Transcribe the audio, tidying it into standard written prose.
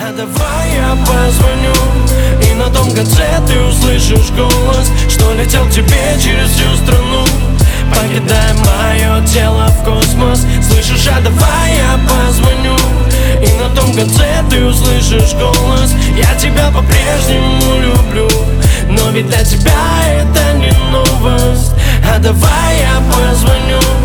А давай я позвоню, и на том конце ты услышишь голос, что летел к тебе через всю страну, покидая мое тело в космос. Слышишь, а давай я позвоню, и на том конце ты услышишь голос. Я тебя по-прежнему люблю, но ведь для тебя это не новость. А давай я позвоню,